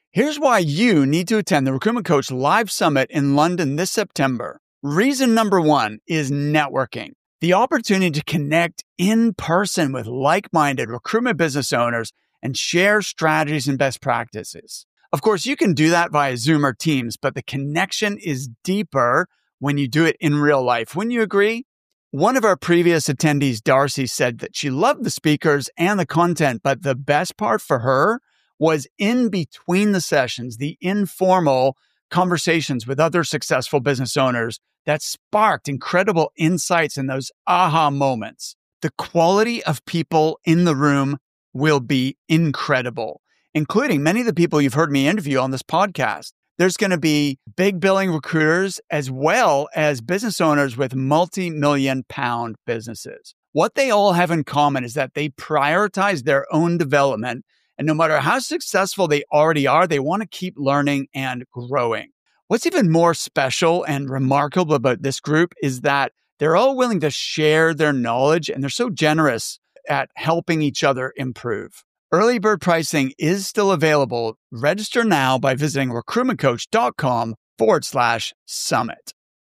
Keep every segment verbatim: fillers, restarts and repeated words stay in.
Here's why you need to attend the Recruitment Coach Live Summit in London this September. Reason number one is networking. The opportunity to connect in person with like-minded recruitment business owners and share strategies and best practices. Of course, you can do that via Zoom or Teams, but the connection is deeper when you do it in real life. Wouldn't you agree? One of our previous attendees, Darcy, said that she loved the speakers and the content, but the best part for her was in between the sessions, the informal conversations with other successful business owners that sparked incredible insights and those aha moments. The quality of people in the room will be incredible, including many of the people you've heard me interview on this podcast. There's going to be big billing recruiters as well as business owners with multi-million pound businesses. What they all have in common is that they prioritize their own development. And no matter how successful they already are, they want to keep learning and growing. What's even more special and remarkable about this group is that they're all willing to share their knowledge and they're so generous at helping each other improve. Early bird pricing is still available. Register now by visiting recruitmentcoach.com forward slash summit.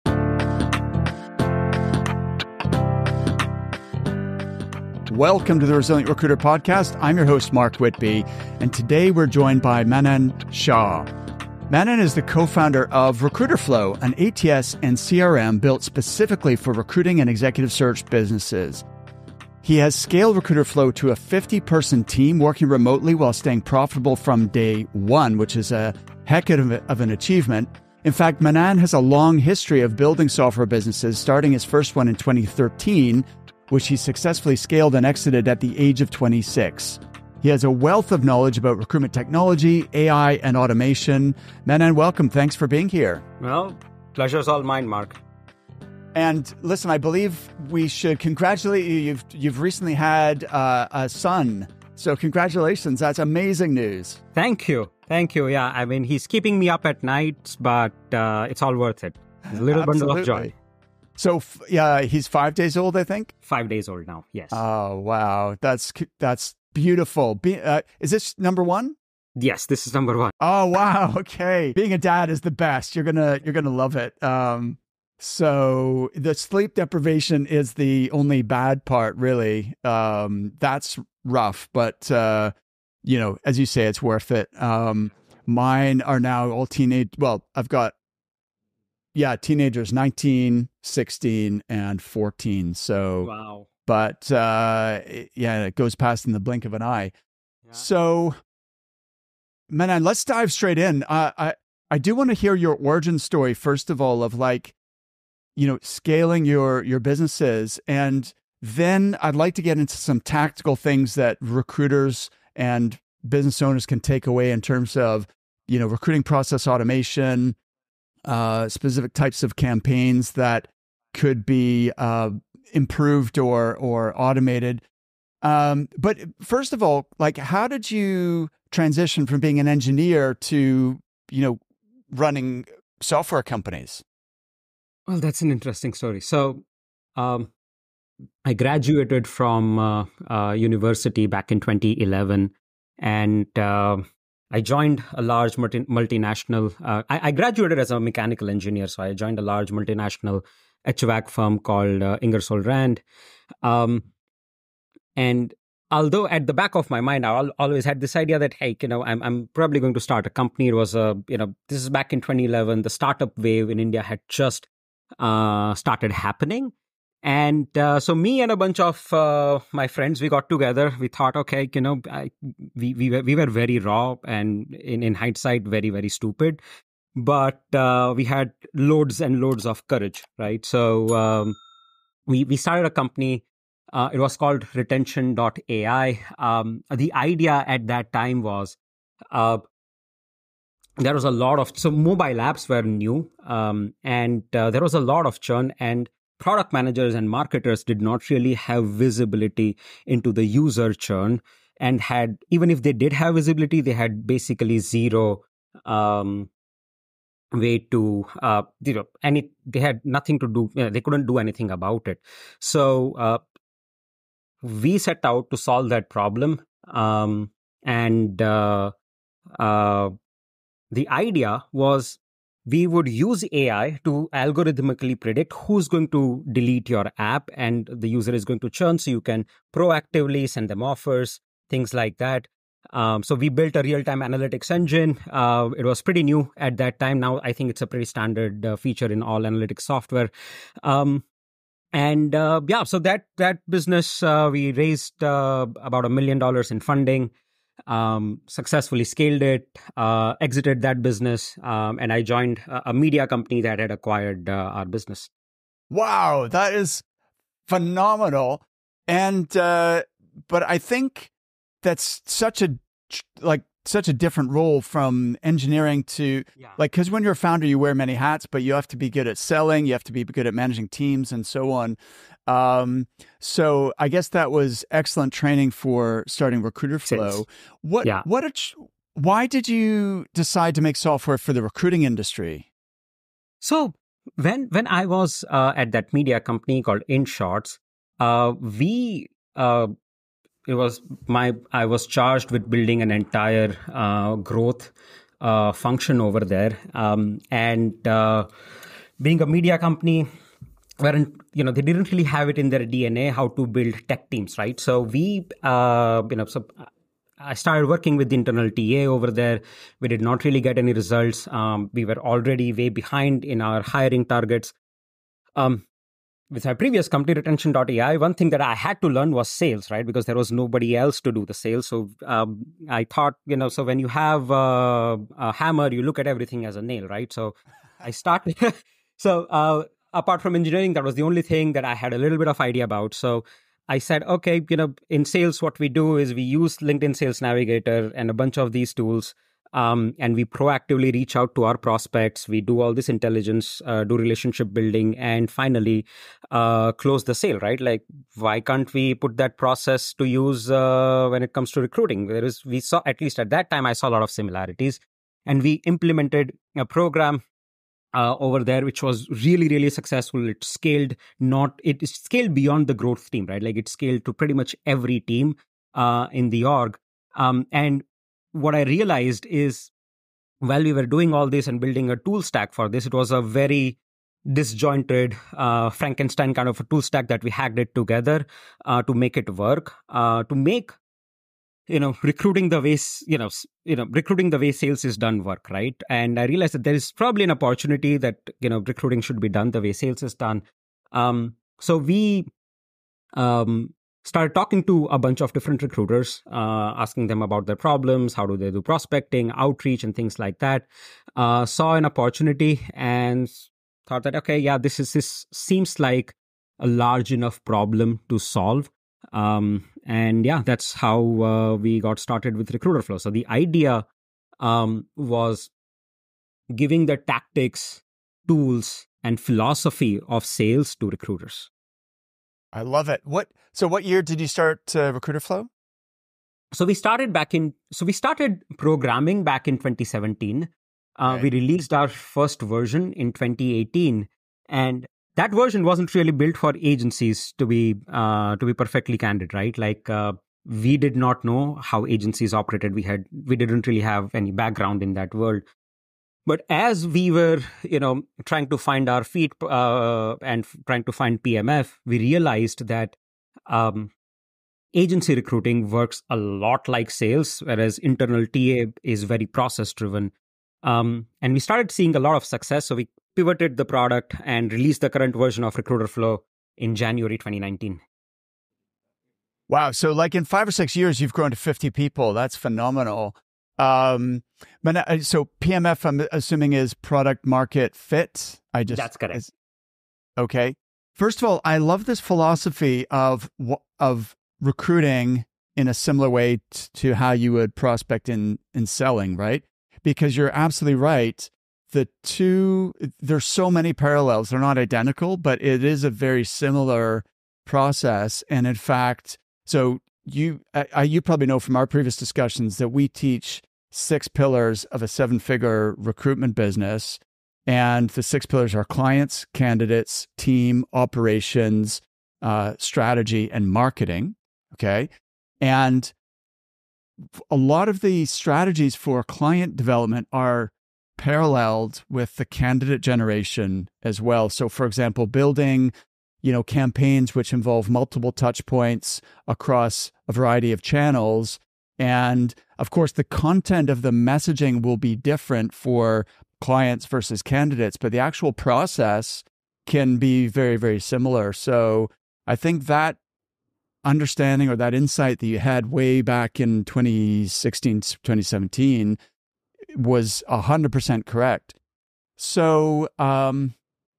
Welcome to the Resilient Recruiter Podcast. I'm your host, Mark Whitby, and today we're joined by Manan Shah. Manan is the co-founder of Recruiterflow, an A T S and C R M built specifically for recruiting and executive search businesses. He has scaled Recruiterflow to a fifty-person team working remotely while staying profitable from day one, which is a heck of, a, of an achievement. In fact, Manan has a long history of building software businesses, starting his first one in twenty thirteen, which he successfully scaled and exited at the age of twenty-six. He has a wealth of knowledge about recruitment technology, A I, and automation. Manan, welcome. Thanks for being here. Well, pleasure's all mine, Mark. And listen, I believe we should congratulate you. You've you've recently had uh, a son. So congratulations. That's amazing news. Thank you. Thank you. Yeah, I mean, he's keeping me up at night, but uh, it's all worth it. It's a little bundle of joy. So yeah, he's five days old, I think? Five days old now, yes. Oh, wow. That's that's beautiful. Be, uh, is this number one? Yes, this is number one. Oh, wow. Okay. Being a dad is the best. You're gonna you're gonna love it. Um, so the sleep deprivation is the only bad part, really. Um, that's rough, but uh, you know, as you say, it's worth it. Um, mine are now all teenage. Well, I've got yeah, teenagers, nineteen, sixteen, and fourteen. So wow. But uh, yeah, it goes past in the blink of an eye. Yeah. So, Manan, let's dive straight in. Uh, I I do want to hear your origin story first of all, of like, you know, scaling your your businesses, and then I'd like to get into some tactical things that recruiters and business owners can take away in terms of, you know, recruiting process automation, uh, specific types of campaigns that could be uh, improved or or automated. Um, but first of all, like, how did you transition from being an engineer to, you know, running software companies? Well, that's an interesting story. So, um, I graduated from uh, uh, university back in twenty eleven, and uh, I joined a large multi- multinational. Uh, I, I graduated as a mechanical engineer, so I joined a large multinational H V A C firm called uh, Ingersoll Rand. Um, and although at the back of my mind, I al- always had this idea that, hey, you know, I'm I'm probably going to start a company. It was a, you know, this is back in twenty eleven. The startup wave in India had just uh, started happening. And uh, so me and a bunch of uh, my friends, we got together. We thought, okay, you know, I, we we were, we were very raw and in, in hindsight, very, very stupid. But uh, we had loads and loads of courage, right? So um, we, we started a company. Uh, it was called retention dot A I. Um, the idea at that time was uh, there was a lot of, so mobile apps were new, um, and uh, there was a lot of churn, and product managers and marketers did not really have visibility into the user churn, and had, even if they did have visibility, they had basically zero um, way to, uh, you know, any, they had nothing to do, you know, they couldn't do anything about it. So uh, we set out to solve that problem. Um, and uh, uh, the idea was we would use A I to algorithmically predict who's going to delete your app, and the user is going to churn, so you can proactively send them offers, things like that. Um, so we built a real-time analytics engine. Uh, it was pretty new at that time. Now I think it's a pretty standard uh, feature in all analytics software. Um, and uh, yeah, so that that business, uh, we raised uh, about a million dollars in funding. Um, successfully scaled it, uh, exited that business, um, and I joined a, a media company that had acquired uh, our business. Wow, that is phenomenal. And uh, but I think that's such a like such a different role from engineering to yeah. like, because when you're a founder, you wear many hats, but you have to be good at selling, you have to be good at managing teams, and so on. Um, so I guess that was excellent training for starting Recruiterflow. Sales. What, yeah. what, a, why did you decide to make software for the recruiting industry? So when, when I was uh, at that media company called InShots, uh, we, uh, it was my, I was charged with building an entire uh, growth uh, function over there. Um, and uh, being a media company, weren't, you know, they didn't really have it in their D N A how to build tech teams, right? So we, uh, you know, so I started working with the internal T A over there. We did not really get any results. Um, we were already way behind in our hiring targets. Um, with my previous company, retention dot A I, one thing that I had to learn was sales, right? Because there was nobody else to do the sales. So um, I thought, you know, so when you have uh, a hammer, you look at everything as a nail, right? So I started, so, uh, apart from engineering, that was the only thing that I had a little bit of idea about. So I said, okay, you know, in sales, what we do is we use LinkedIn Sales Navigator and a bunch of these tools, um, and we proactively reach out to our prospects. We do all this intelligence, uh, do relationship building, and finally uh, close the sale, right? Like, why can't we put that process to use uh, when it comes to recruiting? There is, we saw, at least at that time, I saw a lot of similarities, and we implemented a program Uh, over there, which was really, really successful. It scaled not, it scaled beyond the growth team, right? Like it scaled to pretty much every team uh, in the org. Um, and what I realized is while we were doing all this and building a tool stack for this, it was a very disjointed uh, Frankenstein kind of a tool stack that we hacked it together uh, to make it work, uh, to make you know, recruiting the way, you know, you know, recruiting the way sales is done work, right? And I realized that there is probably an opportunity that, you know, recruiting should be done the way sales is done. Um, so we um, started talking to a bunch of different recruiters, uh, asking them about their problems, how do they do prospecting, outreach, and things like that. Uh, saw an opportunity and thought that, okay, yeah, this is this seems like a large enough problem to solve. Um, and yeah, that's how uh, we got started with Recruiterflow. So the idea um, was giving the tactics, tools, and philosophy of sales to recruiters. I love it. What? So what year did you start uh, Recruiterflow? So we started back in, so we started programming back in twenty seventeen. Uh, okay. We released our first version in twenty eighteen. And that version wasn't really built for agencies, to be uh, to be perfectly candid, right? Like uh, we did not know how agencies operated. We had we didn't really have any background in that world. But as we were, you know, trying to find our feet uh, and f- trying to find P M F, we realized that um, agency recruiting works a lot like sales, whereas internal T A is very process driven. Um, and we started seeing a lot of success. So we pivoted the product and released the current version of Recruiterflow in January twenty nineteen. Wow. So like in five or six years, you've grown to fifty people. That's phenomenal. Um, but uh, so P M F, I'm assuming, is product market fit. I just That's correct. Is, okay. First of all, I love this philosophy of of recruiting in a similar way t- to how you would prospect in in selling, right? Because you're absolutely right. The two, there's so many parallels. They're not identical, but it is a very similar process. And in fact, so you, I, you probably know from our previous discussions that we teach six pillars of a seven-figure recruitment business. And the six pillars are clients, candidates, team, operations, uh, strategy, and marketing. Okay. And a lot of the strategies for client development are paralleled with the candidate generation as well. So, for example, building, you know, campaigns which involve multiple touch points across a variety of channels. And of course, the content of the messaging will be different for clients versus candidates, but the actual process can be very, very similar. So I think that understanding or that insight that you had way back in twenty sixteen, twenty seventeen was one hundred percent correct. So um,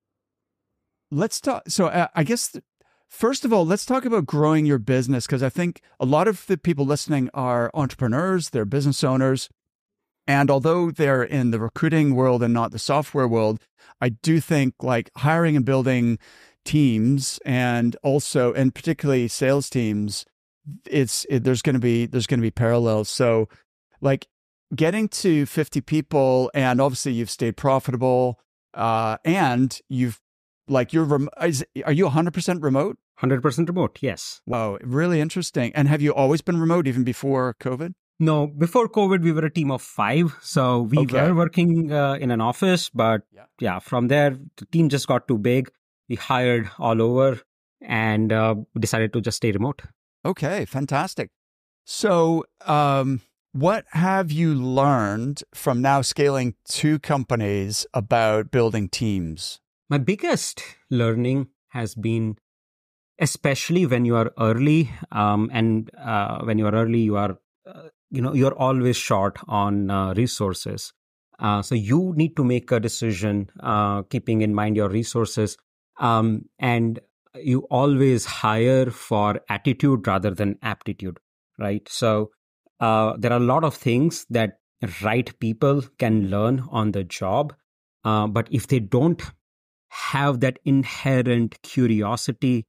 let's talk. So uh, I guess, first of all, let's talk about growing your business, because I think a lot of the people listening are entrepreneurs, they're business owners. And although they're in the recruiting world and not the software world, I do think like hiring and building teams, and also, and particularly sales teams, it's it, there's going to be there's going to be parallels. So, like getting to fifty people, and obviously you've stayed profitable, uh, and you've like you're rem- is, are you one hundred percent remote? one hundred percent remote, yes. Wow, really interesting. And have you always been remote even before COVID? No, before COVID, we were a team of five. So we Okay. were working uh, in an office, but Yeah. yeah, from there, the team just got too big. We hired all over and uh, decided to just stay remote. Okay, fantastic. So, um, what have you learned from now scaling two companies about building teams? My biggest learning has been, especially when you are early, um, and uh, when you are early, you are, uh, you know, you're always short on uh, resources. Uh, so you need to make a decision, uh, keeping in mind your resources. Um, and you always hire for attitude rather than aptitude, right? So uh, there are a lot of things that right people can learn on the job. Uh, but if they don't have that inherent curiosity,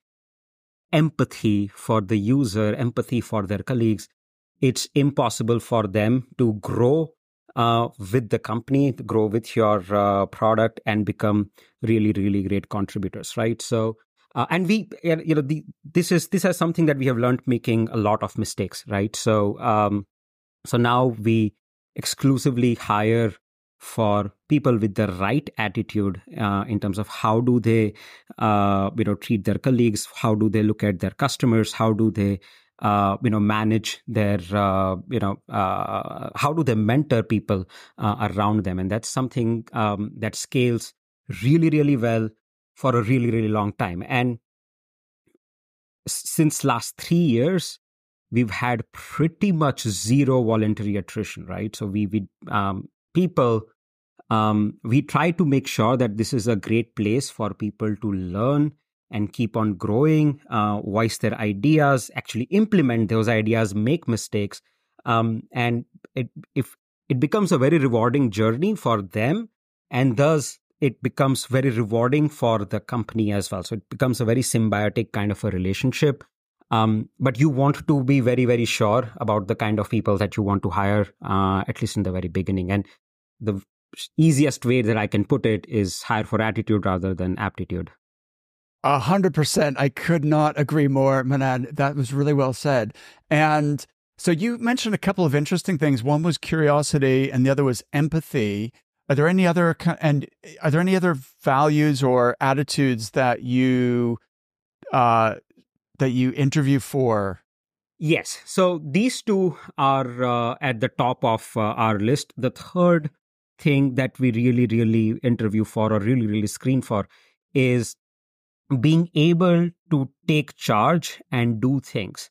empathy for the user, empathy for their colleagues, it's impossible for them to grow uh, with the company, grow with your uh, product, and become really, really great contributors, right? So, uh, and we, you know, the, this is this is something that we have learned making a lot of mistakes, right? So, um, so now we exclusively hire for people with the right attitude uh, in terms of how do they, uh, you know, treat their colleagues, how do they look at their customers, how do they, uh, you know, manage their, uh, you know, uh, how do they mentor people uh, around them, and that's something um, that scales really, really well for a really, really long time. And since last three years, we've had pretty much zero voluntary attrition, right? So we, we um, people, um, we try to make sure that this is a great place for people to learn and keep on growing, uh, voice their ideas, actually implement those ideas, make mistakes. Um, and it, if it becomes a very rewarding journey for them, and thus it becomes very rewarding for the company as well. So it becomes a very symbiotic kind of a relationship. Um, but you want to be very, very sure about the kind of people that you want to hire, uh, at least in the very beginning. And the easiest way that I can put it is hire for attitude rather than aptitude. A hundred percent. I could not agree more, Manan. That was really well said. And so you mentioned a couple of interesting things. One was curiosity, and the other was empathy. Are there any other and are there any other values or attitudes that you uh, that you interview for? Yes. So these two are uh, at the top of uh, our list. The third thing that we really, really interview for or really, really screen for is being able to take charge and do things.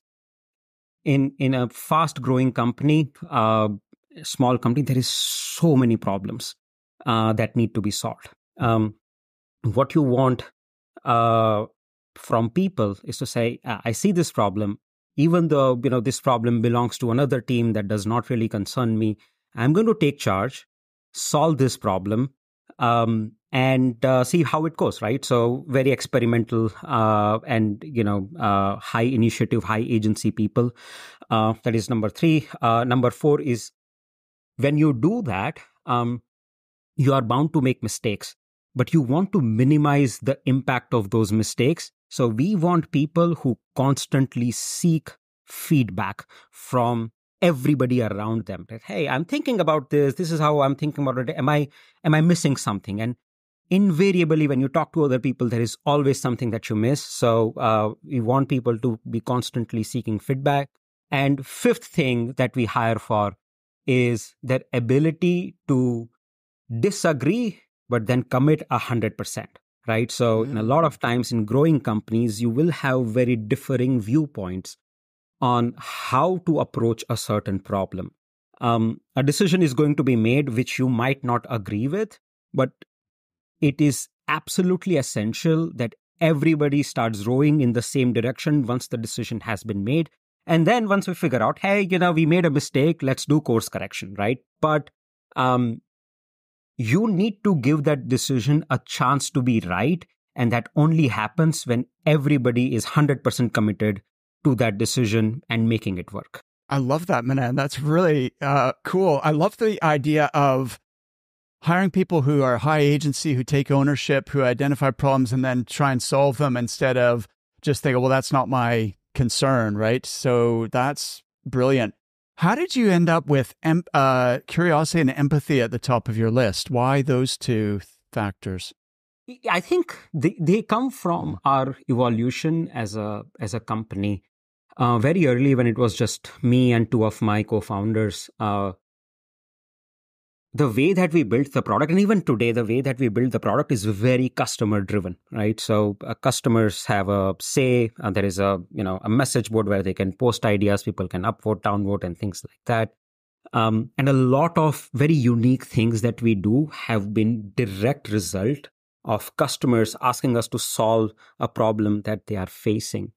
In in a fast growing company, uh, small company, there is so many problems uh, that need to be solved. Um, what you want uh, from people is to say, I see this problem, even though you know this problem belongs to another team that does not really concern me. I'm going to take charge, solve this problem, um, and uh, see how it goes, right? So very experimental uh, and, you know, uh, high initiative, high agency people. Uh, that is number three. Uh, number four is when you do that, um, you are bound to make mistakes, but you want to minimize the impact of those mistakes. So we want people who constantly seek feedback from everybody around them that, hey, I'm thinking about this. This is how I'm thinking about it. Am I, am I missing something? And invariably, when you talk to other people, there is always something that you miss. So uh, we want people to be constantly seeking feedback. And fifth thing that we hire for is their ability to disagree, but then commit a hundred percent, right? So mm-hmm. in a lot of times in growing companies, you will have very differing viewpoints on how to approach a certain problem. Um, a decision is going to be made which you might not agree with, but it is absolutely essential that everybody starts rowing in the same direction once the decision has been made. And then once we figure out, hey, you know, we made a mistake, let's do course correction, right? But um, you need to give that decision a chance to be right. And that only happens when everybody is one hundred percent committed to that decision and making it work. I love that, Manan. That's really uh, cool. I love the idea of hiring people who are high agency, who take ownership, who identify problems and then try and solve them instead of just think, well, that's not my concern, right? So that's brilliant. How did you end up with em- uh, curiosity and empathy at the top of your list? Why those two factors? I think they, they come from our evolution as a as a company. Uh, very early, when it was just me and two of my co-founders, uh, the way that we built the product, and even today, the way that we build the product is very customer driven, right? So uh, customers have a say. Uh, there is a you know a message board where they can post ideas. People can upvote, downvote, and things like that. Um, and a lot of very unique things that we do have been direct result of customers asking us to solve a problem that they are facing.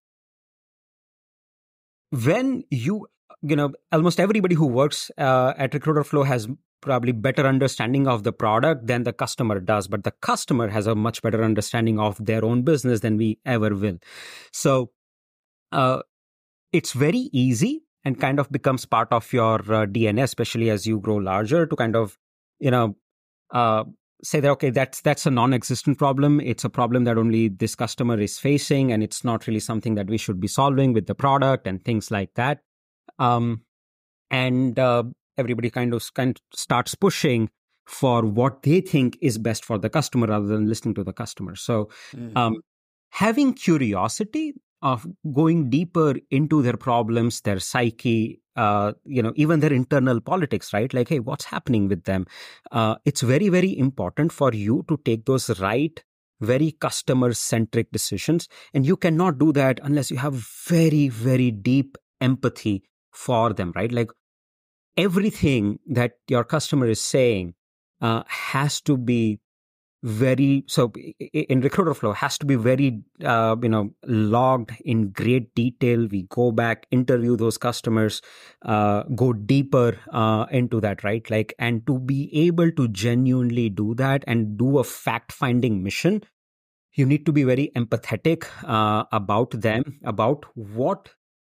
When you, you know, almost everybody who works uh, at Recruiterflow has probably better understanding of the product than the customer does, but the customer has a much better understanding of their own business than we ever will. So uh, it's very easy and kind of becomes part of your uh, D N A, especially as you grow larger, to kind of, you know, uh, say that, okay, that's that's a non-existent problem. It's a problem that only this customer is facing, and it's not really something that we should be solving with the product and things like that. Um, and uh, everybody kind of kind of starts pushing for what they think is best for the customer rather than listening to the customer. So mm-hmm. um, having curiosity of going deeper into their problems, their psyche, uh, you know, even their internal politics, right? Like, hey, what's happening with them? Uh, it's very, very important for you to take those right, very customer-centric decisions. And you cannot do that unless you have very, very deep empathy for them, right? Like everything that your customer is saying uh, has to be very, so in Recruiterflow has to be very, uh, you know, logged in great detail. We go back, interview those customers, uh, go deeper uh, into that, right? Like, and to be able to genuinely do that and do a fact-finding mission, you need to be very empathetic uh, about them, about what,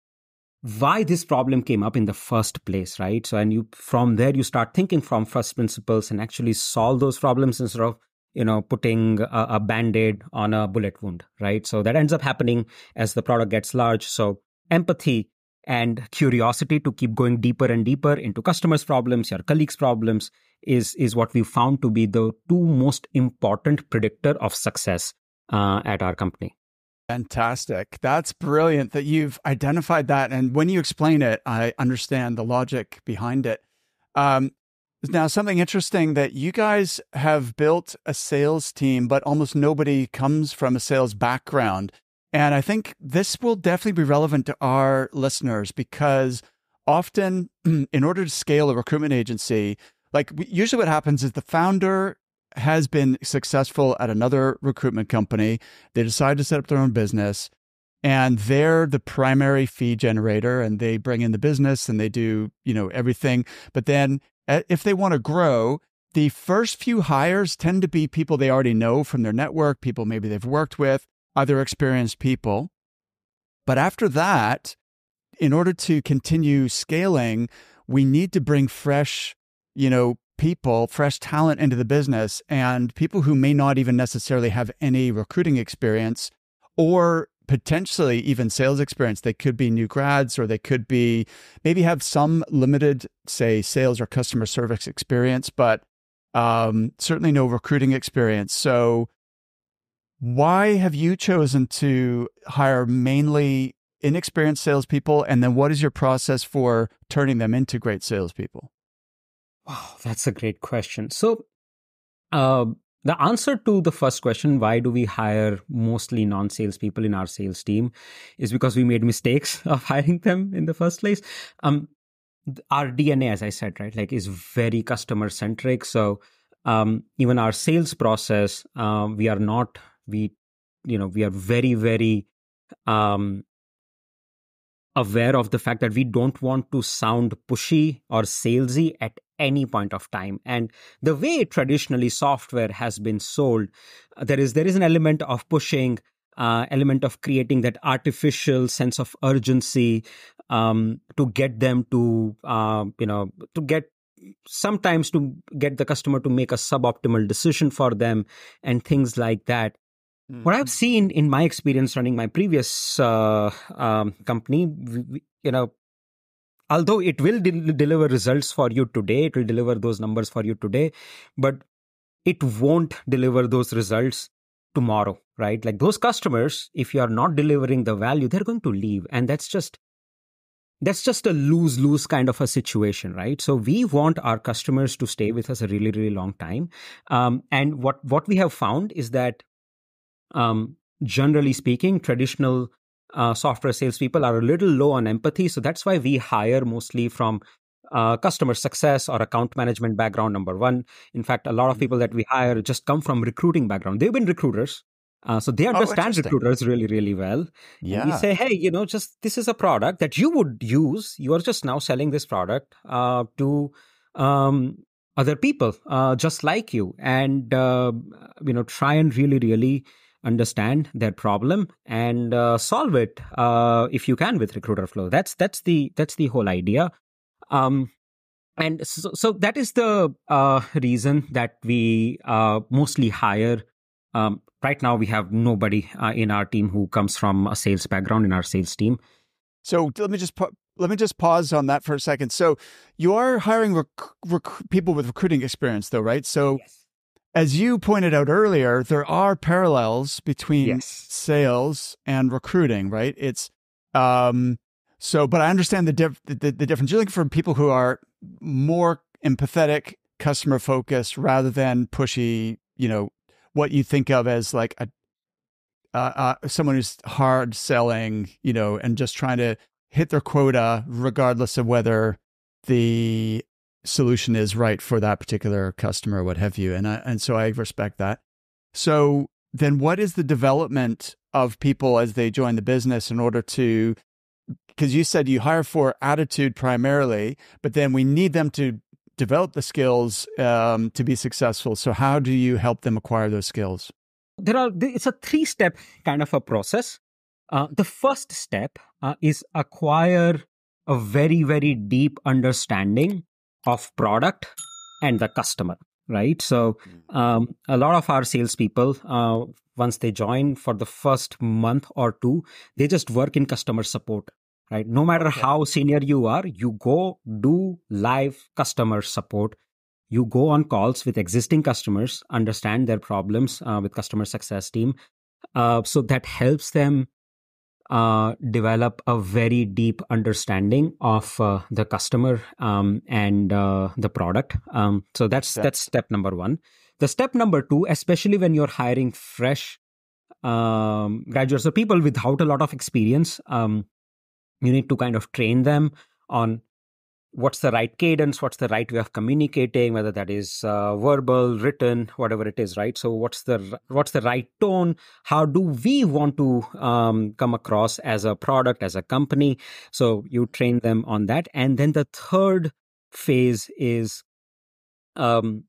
why this problem came up in the first place, right? So, and you, from there, you start thinking from first principles and actually solve those problems instead of, you know, putting a, a Band-Aid on a bullet wound, right? So that ends up happening as the product gets large. So empathy and curiosity to keep going deeper and deeper into customers' problems, your colleagues' problems is, is what we found to be the two most important predictor of success uh, at our company. Fantastic. That's brilliant that you've identified that. And when you explain it, I understand the logic behind it. Um, Now, something interesting that you guys have built a sales team, but almost nobody comes from a sales background. And I think this will definitely be relevant to our listeners because often in order to scale a recruitment agency, like usually what happens is the founder has been successful at another recruitment company. They decide to set up their own business and they're the primary fee generator and they bring in the business and they do, you know, everything. But then if they want to grow, the first few hires tend to be people they already know from their network, people maybe they've worked with, other experienced people. But after that, in order to continue scaling, we need to bring fresh, you know, people, fresh talent into the business and people who may not even necessarily have any recruiting experience or potentially even sales experience. They could be new grads, or they could be maybe have some limited, say, sales or customer service experience, but um, certainly no recruiting experience. So why have you chosen to hire mainly inexperienced salespeople? And then what is your process for turning them into great salespeople? Wow, that's a great question. So uh, the answer to the first question, why do we hire mostly non-salespeople in our sales team, is because we made mistakes of hiring them in the first place. Um, our D N A, as I said, right, like is very customer centric. So um, even our sales process, uh, we are not, we, you know, we are very, very um, aware of the fact that we don't want to sound pushy or salesy at any point of time. And the way traditionally software has been sold, there is there is an element of pushing, uh, element of creating that artificial sense of urgency um, to get them to, uh, you know, to get sometimes to get the customer to make a suboptimal decision for them and things like that. Mm-hmm. What I've seen in my experience running my previous uh, um, company, we, you know, although it will de- deliver results for you today, it will deliver those numbers for you today, but it won't deliver those results tomorrow, right? Like those customers, if you are not delivering the value, they're going to leave. And that's just, that's just a lose-lose kind of a situation, right? So we want our customers to stay with us a really, really long time. Um, and what, what we have found is that um, generally speaking, traditional Uh, software salespeople are a little low on empathy. So that's why we hire mostly from uh, customer success or account management background, number one. In fact, a lot of people that we hire just come from recruiting background. They've been recruiters. Uh, so they understand oh, recruiters really, really well. Yeah. And we say, hey, you know, just this is a product that you would use. You are just now selling this product uh, to um, other people uh, just like you. And, uh, you know, try and really, really understand their problem and uh, solve it uh, if you can with Recruiterflow. That's that's the that's the whole idea, um, and so, so that is the uh, reason that we uh, mostly hire. Um, right now, we have nobody uh, in our team who comes from a sales background in our sales team. So let me just let me just pause on that for a second. So you are hiring rec- rec- people with recruiting experience, though, right? So. Yes. As you pointed out earlier, there are parallels between yes. sales and recruiting, right? It's um, so, but I understand the, diff- the the difference. You're looking for people who are more empathetic, customer focused, rather than pushy. You know, what you think of as like a uh, uh, someone who's hard selling, you know, and just trying to hit their quota, regardless of whether the solution is right for that particular customer or what have you. And I, and so I respect that. So then what is the development of people as they join the business in order to, because you said you hire for attitude primarily, but then we need them to develop the skills um, to be successful. So how do you help them acquire those skills? There are, it's a three-step kind of a process. Uh, the first step uh, is acquire a very, very deep understanding of product and the customer, right? So um, a lot of our salespeople, uh, once they join for the first month or two, they just work in customer support, right? No matter okay. how senior you are, you go do live customer support. You go on calls with existing customers, understand their problems uh, with customer success team. Uh, so that helps them Uh, develop a very deep understanding of uh, the customer um, and uh, the product. Um, so that's yeah. that's step number one. The step number two, especially when you're hiring fresh um, graduates or people without a lot of experience, um, you need to kind of train them on what's the right cadence, what's the right way of communicating, whether that is uh, verbal, written, whatever it is, right? So what's the what's the right tone? How do we want to um, come across as a product, as a company? So you train them on that. And then the third phase is um,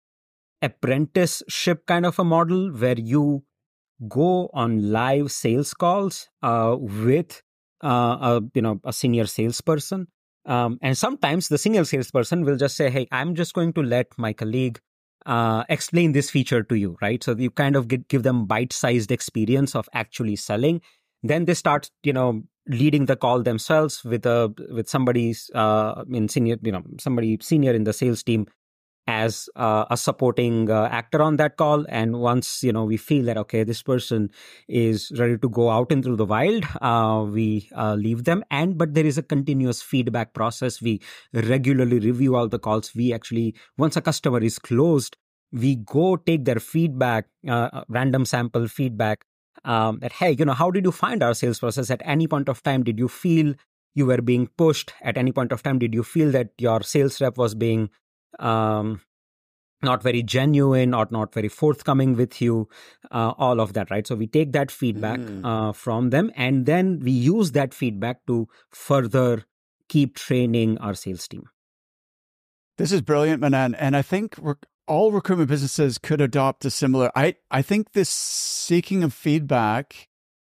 apprenticeship kind of a model where you go on live sales calls uh, with uh, a, you know, a senior salesperson. Um, and sometimes the senior salesperson will just say, hey, I'm just going to let my colleague uh, explain this feature to you, right? So you kind of get, give them bite-sized experience of actually selling. then they start, you know, leading the call themselves with a with somebody's uh, in senior, you know, somebody senior in the sales team as uh, a supporting uh, actor on that call. And once, you know, we feel that, okay, this person is ready to go out into the wild, uh, we uh, leave them. And but there is a continuous feedback process. We regularly review all the calls. We actually, once a customer is closed, we go take their feedback, uh, random sample feedback, um, that, hey, you know, how did you find our sales process? At any point of time, did you feel you were being pushed? At any point of time, did you feel that your sales rep was being um, not very genuine or not very forthcoming with you, uh, all of that, right? So we take that feedback mm. uh, from them, and then we use that feedback to further keep training our sales team. This is brilliant, Manan. And I think rec- all recruitment businesses could adopt a similar, I, I think this seeking of feedback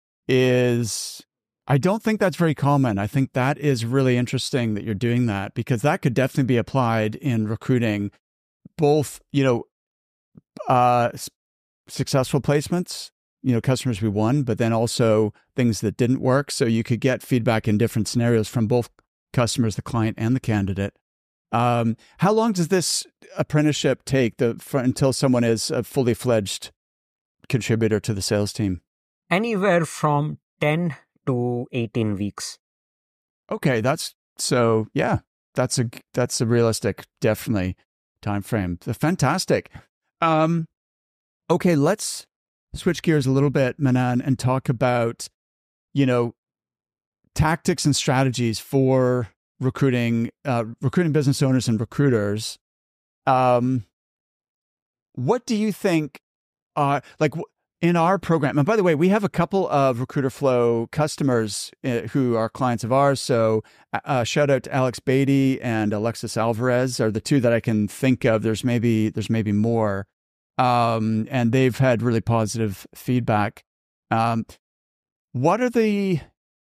is, I don't think that's very common. I think that is really interesting that you're doing that, because that could definitely be applied in recruiting, both, you know, uh, s- successful placements, you know, customers we won, but then also things that didn't work. So you could get feedback in different scenarios from both customers, the client, and the candidate. Um, how long does this apprenticeship take the, for, until someone is a fully fledged contributor to the sales team? Anywhere from ten to eighteen weeks. Okay, that's so yeah, that's a that's a realistic, definitely, time frame. Fantastic. Um, okay, let's switch gears a little bit, Manan, and talk about, you know, tactics and strategies for recruiting uh, recruiting business owners and recruiters. Um, what do you think are like? In our program, and by the way, we have a couple of Recruiter Flow customers uh, who are clients of ours. So uh, shout out to Alex Beatty and Alexis Alvarez are the two that I can think of. There's maybe there's maybe more, um, and they've had really positive feedback. Um, what are the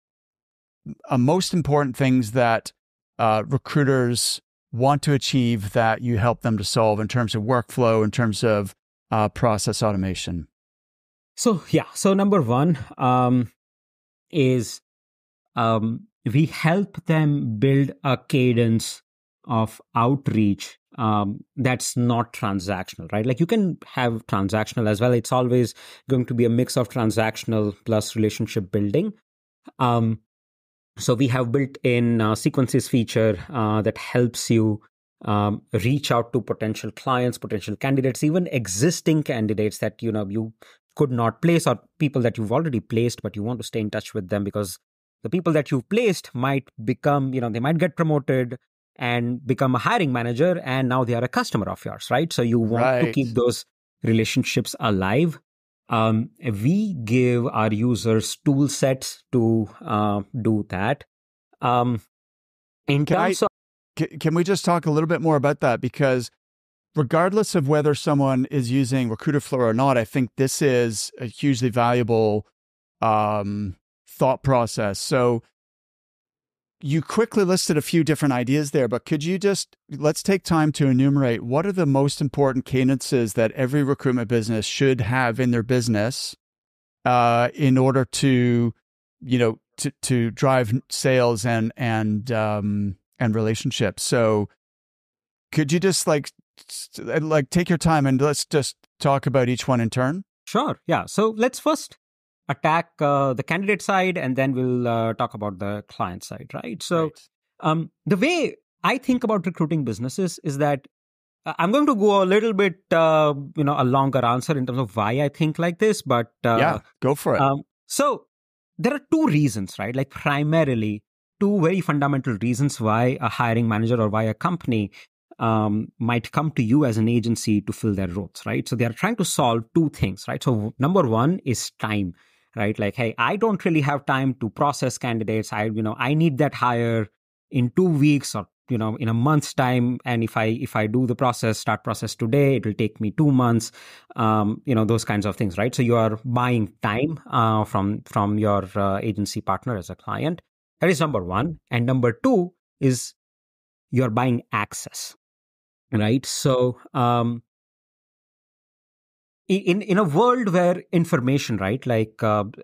uh, most important things that uh, recruiters want to achieve that you help them to solve in terms of workflow, in terms of uh, process automation? So, yeah. So number one um, is um, we help them build a cadence of outreach um, that's not transactional, right? Like you can have transactional as well. It's always going to be a mix of transactional plus relationship building. Um, so we have built in a sequences feature uh, that helps you um, reach out to potential clients, potential candidates, even existing candidates that, you know, you could not place, or people that you've already placed, but you want to stay in touch with them because the people that you've placed might become, you know, they might get promoted and become a hiring manager, and now they are a customer of yours, right? So you want right. to keep those relationships alive. Um, we give our users tool sets to uh, do that. Um, in can terms I, of... Can, can we just talk a little bit more about that? Because regardless of whether someone is using Recruiter Flow or not, I think this is a hugely valuable um, thought process. So you quickly listed a few different ideas there, but could you just, let's take time to enumerate what are the most important cadences that every recruitment business should have in their business uh, in order to, you know, to, to drive sales and, and, um, and relationships. So could you just like, like take your time and let's just talk about each one in turn? Sure. Yeah. So let's first attack uh, the candidate side, and then we'll uh, talk about the client side, right? So right. Um, the way I think about recruiting businesses is that I'm going to go a little bit, uh, you know, a longer answer in terms of why I think like this, but uh, yeah, go for it. Um, so there are two reasons, right? Like primarily two very fundamental reasons why a hiring manager or why a company Um, might come to you as an agency to fill their roles, right? So they are trying to solve two things, right? So number one is time, right? Like, hey, I don't really have time to process candidates. I, you know, I need that hire in two weeks or, you know, in a month's time. And if I, if I do the process, start process today, it will take me two months, um, you know, those kinds of things, right? So you are buying time uh, from, from your uh, agency partner as a client. That is number one. And number two is you're buying access. Right. So um, in in a world where information, right, like uh,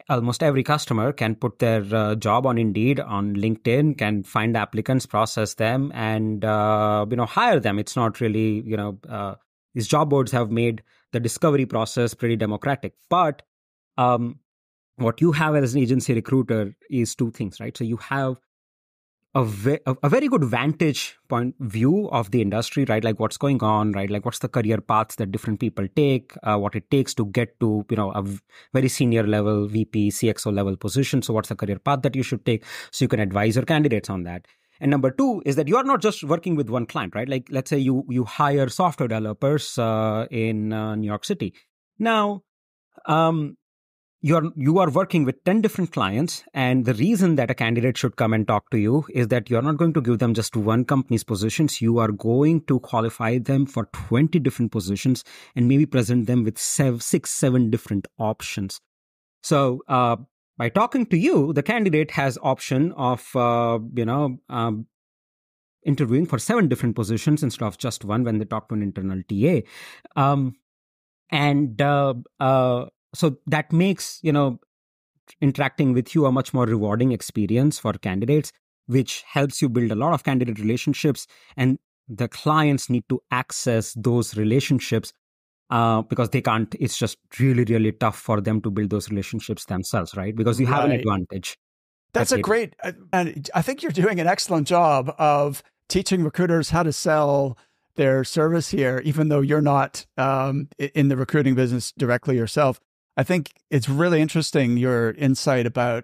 almost every customer can put their uh, job on Indeed, on LinkedIn, can find applicants, process them, and uh, you know hire them. It's not really you know uh, these job boards have made the discovery process pretty democratic. But um, what you have as an agency recruiter is two things, right? So you have a, ve- a very good vantage point view of the industry, right? Like what's going on, right? Like what's the career paths that different people take, uh, what it takes to get to, you know, a v- very senior level V P, C X O level position. So what's the career path that you should take? So you can advise your candidates on that. And number two is that you are not just working with one client, right? Like let's say you you hire software developers uh, in uh, New York City. Now, um, you're you are working with ten different clients, and the reason that a candidate should come and talk to you is that you're not going to give them just one company's positions. You are going to qualify them for twenty different positions and maybe present them with seven, six, seven different options. So uh, by talking to you, the candidate has option of uh, you know um, interviewing for seven different positions instead of just one when they talk to an internal T A, um, and uh, uh, so that makes you know interacting with you a much more rewarding experience for candidates, which helps you build a lot of candidate relationships. And the clients need to access those relationships uh, because they can't. It's just really, really tough for them to build those relationships themselves, right? Because you have an Right. advantage. That's a great, and I think you're doing an excellent job of teaching recruiters how to sell their service here, even though you're not um, in the recruiting business directly yourself. I think it's really interesting, your insight about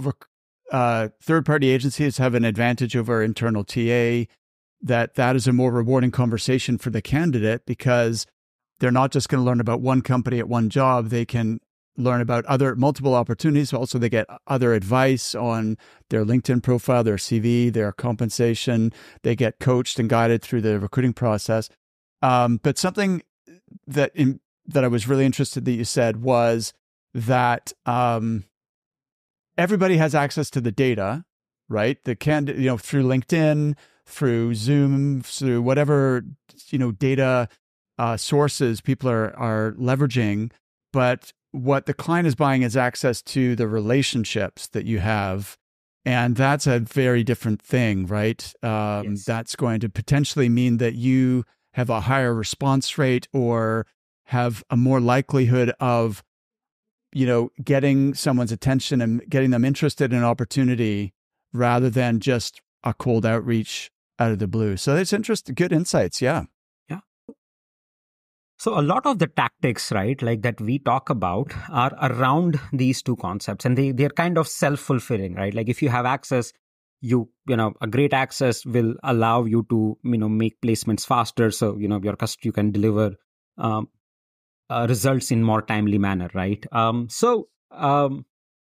uh, third-party agencies have an advantage over internal T A, that that is a more rewarding conversation for the candidate because they're not just going to learn about one company at one job. They can learn about other multiple opportunities. Also, they get other advice on their LinkedIn profile, their C V, their compensation. They get coached and guided through the recruiting process. Um, but something that in, that I was really interested that you said was that um, everybody has access to the data, right? The can you know through LinkedIn, through Zoom, through whatever you know data uh, sources people are are leveraging, but what the client is buying is access to the relationships that you have. And that's a very different thing, right? Um, Yes. That's going to potentially mean that you have a higher response rate or have a more likelihood of, you know, getting someone's attention and getting them interested in an opportunity rather than just a cold outreach out of the blue. So that's interesting. Good insights. Yeah. So a lot of the tactics, right, like that we talk about are around these two concepts, and they, they're kind of self-fulfilling, right? Like if you have access, you, you know, a great access will allow you to, you know, make placements faster. So, you know, your customer, you can deliver um, uh, results in more timely manner, right? Um, so um,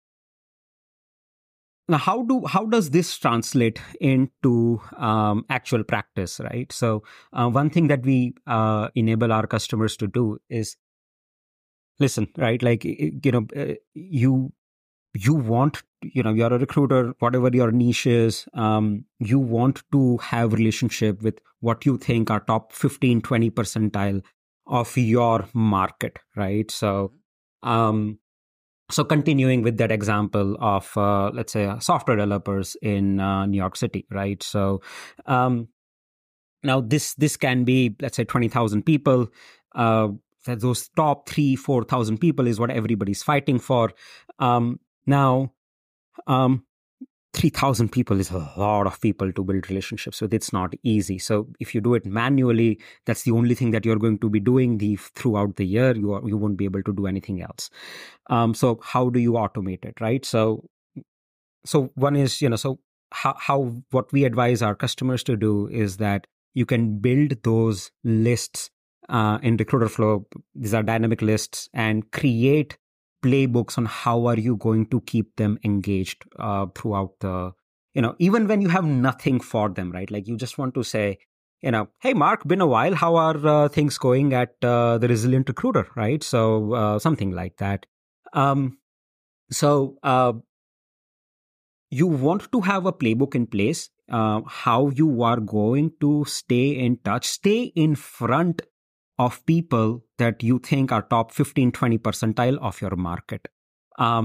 now how do, how does this translate into um, actual practice, right? So uh, one thing that we uh, enable our customers to do is listen, right? Like, you know, uh, you, you want, you know, you're a recruiter, whatever your niche is, um, you want to have relationship with what you think are top fifteen, twenty percentile of your market, right? So, um, so continuing with that example of, uh, let's say, uh, software developers in uh, New York City, right? So, um, now this, this can be, let's say, twenty thousand people, uh, that those top three, four thousand people is what everybody's fighting for. Um, now, um, three thousand people is a lot of people to build relationships with. It's not easy. So if you do it manually, that's the only thing that you're going to be doing the throughout the year. You are, you won't be able to do anything else. Um, so how do you automate it, right? So, so one is, you know, so how, how what we advise our customers to do is that you can build those lists uh, in Recruiterflow. These are dynamic lists, and create playbooks on how are you going to keep them engaged uh, throughout the, you know, even when you have nothing for them, right? Like you just want to say, you know, hey, Mark, been a while. How are uh, things going at uh, the Resilient Recruiter, right? So uh, something like that. Um, so uh, you want to have a playbook in place, uh, how you are going to stay in touch, stay in front of people that you think are top fifteen, twenty percentile of your market. Um,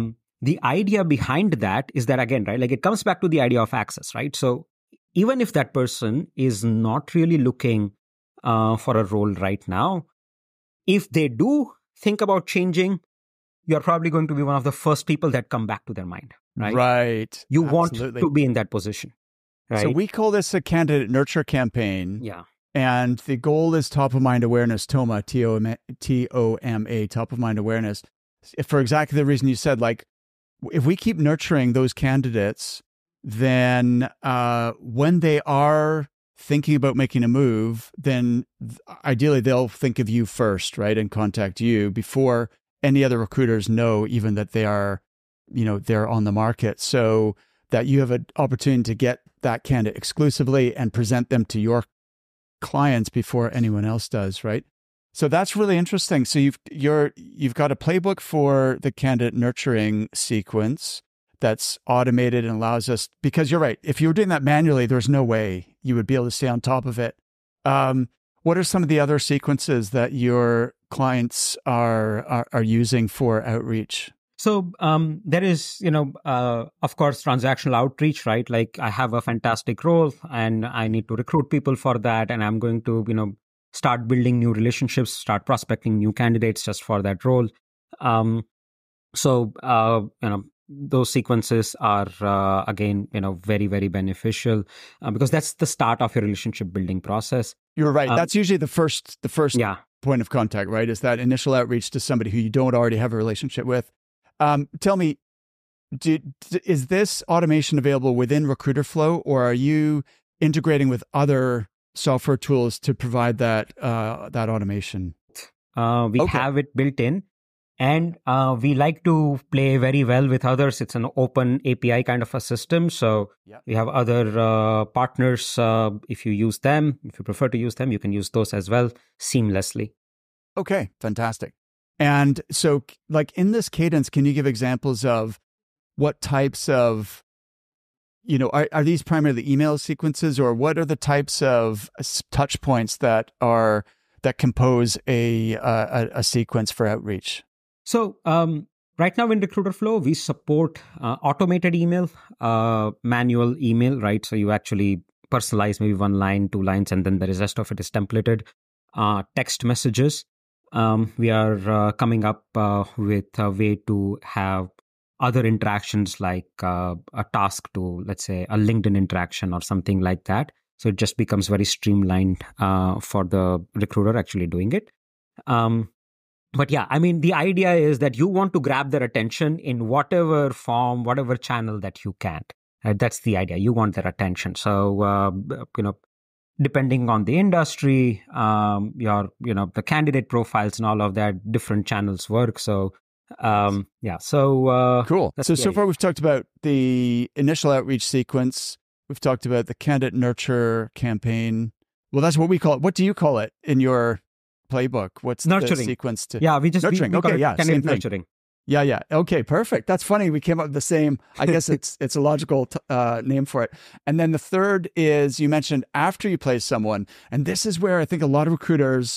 the idea behind that is that, again, right, like it comes back to the idea of access, right? So even if that person is not really looking uh, for a role right now, if they do think about changing, you're probably going to be one of the first people that come back to their mind, right? Right. You Absolutely. want to be in that position, right? So we call this a candidate nurture campaign. Yeah. And the goal is top of mind awareness, T O M A, T O M A, top of mind awareness. For exactly the reason you said, like, if we keep nurturing those candidates, then uh, when they are thinking about making a move, then ideally they'll think of you first, right? And contact you before any other recruiters know even that they are, you know, they're on the market. So that you have an opportunity to get that candidate exclusively and present them to your clients before anyone else does, right? So that's really interesting. So you've you're you've got a playbook for the candidate nurturing sequence that's automated and allows us, because you're right, if you were doing that manually, there's no way you would be able to stay on top of it. Um, what are some of the other sequences that your clients are are, are using for outreach? So um, there is, you know, uh, of course, transactional outreach, right? Like I have a fantastic role and I need to recruit people for that. And I'm going to, you know, start building new relationships, start prospecting new candidates just for that role. Um, so, uh, you know, those sequences are, uh, again, you know, very, very beneficial uh, because that's the start of your relationship building process. You're right. Um, that's usually the first, the first yeah. point of contact, right? Is that initial outreach to somebody who you don't already have a relationship with. Um, tell me, do, is this automation available within Recruiterflow, or are you integrating with other software tools to provide that uh, that automation? Uh, we Okay. have it built in, and uh, we like to play very well with others. It's an open A P I kind of a system, so Yep. we have other uh, partners. Uh, if you use them, if you prefer to use them, you can use those as well seamlessly. Okay, fantastic. And so, like in this cadence, can you give examples of what types of, you know, are, are these primarily email sequences, or what are the types of touch points that are that compose a a, a sequence for outreach? So um, right now in Recruiterflow, we support uh, automated email, uh, manual email, right? So you actually personalize maybe one line, two lines, and then the rest of it is templated. Uh, text messages. Um, we are uh, coming up uh, with a way to have other interactions like uh, a task to, let's say, a LinkedIn interaction or something like that. So it just becomes very streamlined uh, for the recruiter actually doing it. Um, but yeah, I mean, the idea is that you want to grab their attention in whatever form, whatever channel that you can. Right? That's the idea. You want their attention. So, uh, you know, depending on the industry, um, your, you know, the candidate profiles and all of that, different channels work. So, um, yeah. So, uh, cool. So, so far we've talked about the initial outreach sequence. We've talked about the candidate nurture campaign. Well, that's what we call it. What do you call it in your playbook? What's nurturing. the sequence to? Yeah, we just, nurturing. We, we okay, yeah, candidate same thing. nurturing. Yeah, yeah. Okay, perfect. That's funny. We came up with the same. I guess it's it's a logical t- uh, name for it. And then the third is, you mentioned after you place someone, and this is where I think a lot of recruiters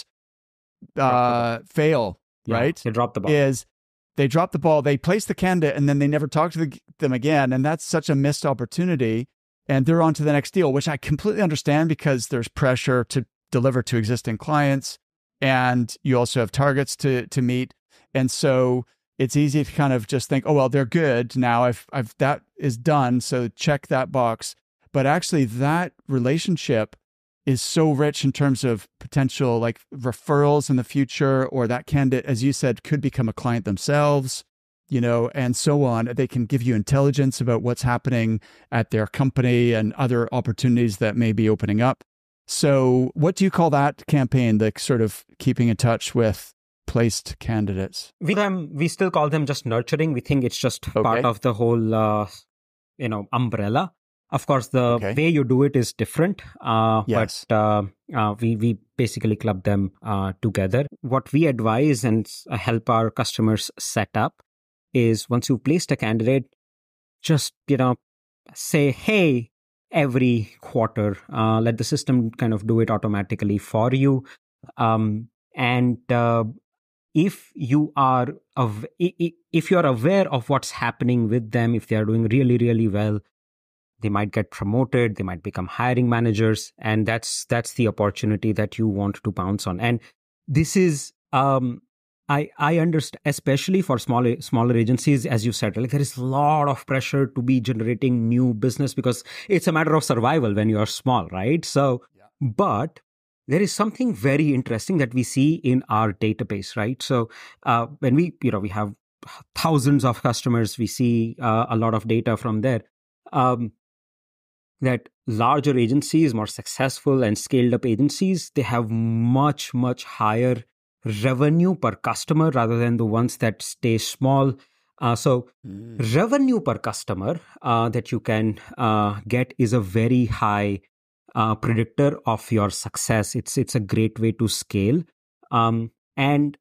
uh, fail. Yeah, right? They drop the ball. Is they drop the ball, they place the candidate, and then they never talk to the, them again, and that's such a missed opportunity. And they're on to the next deal, which I completely understand because there's pressure to deliver to existing clients, and you also have targets to to meet, and so it's easy to kind of just think, oh, well, they're good now. I've, I've, that is done. So check that box. But actually that relationship is so rich in terms of potential like referrals in the future, or that candidate, as you said, could become a client themselves, you know, and so on. They can give you intelligence about what's happening at their company and other opportunities that may be opening up. So what do you call that campaign, the sort of keeping in touch with placed candidates? We them we still call them just nurturing. We think it's just okay. part of the whole uh, you know umbrella. Of course, the okay. way you do it is different. Uh, yes. But uh, uh, we we basically club them uh, together. What we advise and help our customers set up is once you've placed a candidate, just you know say hey every quarter. Uh, let the system kind of do it automatically for you. Um, and uh, if you are av- if you're aware of what's happening with them, if they are doing really, really well, they might get promoted, they might become hiring managers, and that's that's the opportunity that you want to pounce on. And this is um I I understand, especially for smaller smaller agencies, as you said, like there is a lot of pressure to be generating new business because it's a matter of survival when you are small, right? So, yeah. But there is something very interesting that we see in our database, right? So uh, when we you know we have thousands of customers, we see uh, a lot of data from there. Um, that larger agencies, more successful and scaled up agencies, they have much, much higher revenue per customer rather than the ones that stay small. Uh, so mm. revenue per customer uh, that you can uh, get is a very high uh, predictor of your success. It's, it's a great way to scale. Um, and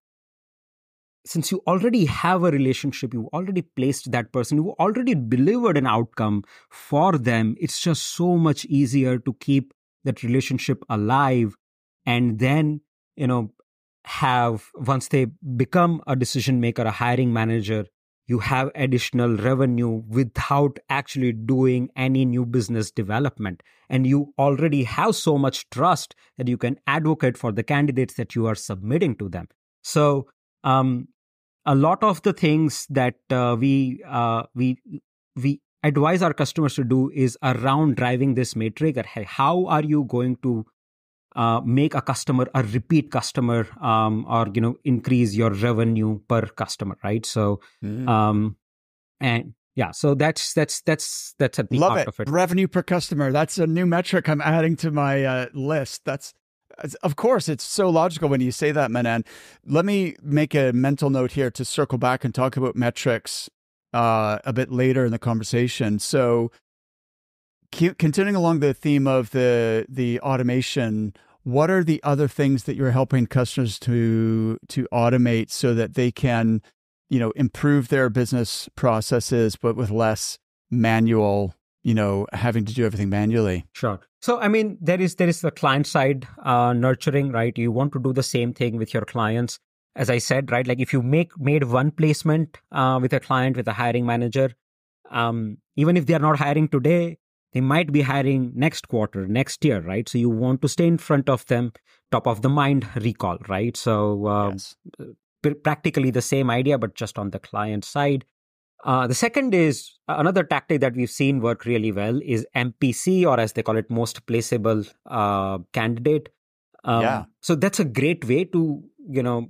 since you already have a relationship, you already placed that person, you already delivered an outcome for them, it's just so much easier to keep that relationship alive. And then, you know, have, once they become a decision maker, a hiring manager, you have additional revenue without actually doing any new business development. And you already have so much trust that you can advocate for the candidates that you are submitting to them. So, um, a lot of the things that uh, we uh, we we advise our customers to do is around driving this metric. That hey, how are you going to uh, make a customer a repeat customer, um, or you know increase your revenue per customer, right? So, mm. um, and yeah, so that's that's that's that's at the Love heart it. of it. Revenue per customer. That's a new metric I'm adding to my uh, list. That's Of course, it's so logical when you say that, Manan. Let me make a mental note here to circle back and talk about metrics uh, a bit later in the conversation. So, continuing along the theme of the the automation, what are the other things that you're helping customers to to automate so that they can, you know, improve their business processes, but with less manual, you know, having to do everything manually? Sure. So, I mean, there is there is the client side uh, nurturing, right? You want to do the same thing with your clients. As I said, right, like if you make made one placement uh, with a client, with a hiring manager, um, even if they are not hiring today, they might be hiring next quarter, next year, right? So you want to stay in front of them, top of the mind recall, right? So uh, yes. practically the same idea, but just on the client side. Uh, the second is another tactic that we've seen work really well is M P C, or as they call it, most placeable uh, candidate. Um, yeah. So that's a great way to, you know,